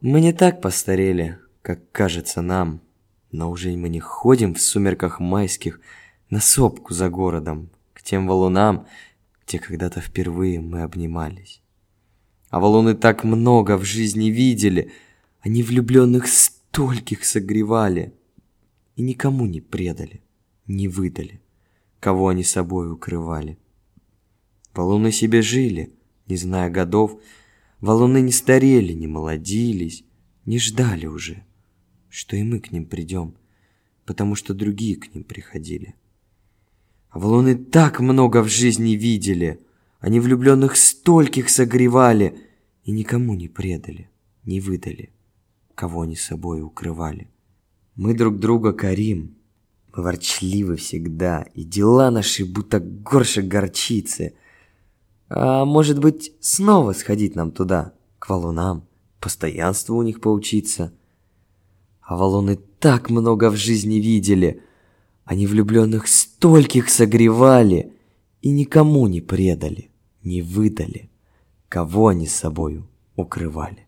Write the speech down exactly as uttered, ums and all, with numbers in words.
Мы не так постарели, как кажется нам, но уже мы не ходим в сумерках майских на сопку за городом, к тем валунам, где когда-то впервые мы обнимались. А валуны так много в жизни видели, они влюбленных стольких согревали и никому не предали, не выдали, кого они собой укрывали. Валуны себе жили, не зная годов, валуны не старели, не молодились, не ждали уже, что и мы к ним придем, потому что другие к ним приходили. А валуны так много в жизни видели, они влюбленных стольких согревали и никому не предали, не выдали, кого они собой укрывали. Мы друг друга корим, мы ворчливы всегда, и дела наши будто горше горчицы. А может быть, снова сходить нам туда, к валунам, постоянству у них поучиться? А валуны так много в жизни видели, они влюбленных стольких согревали и никому не предали, не выдали, кого они с собою укрывали.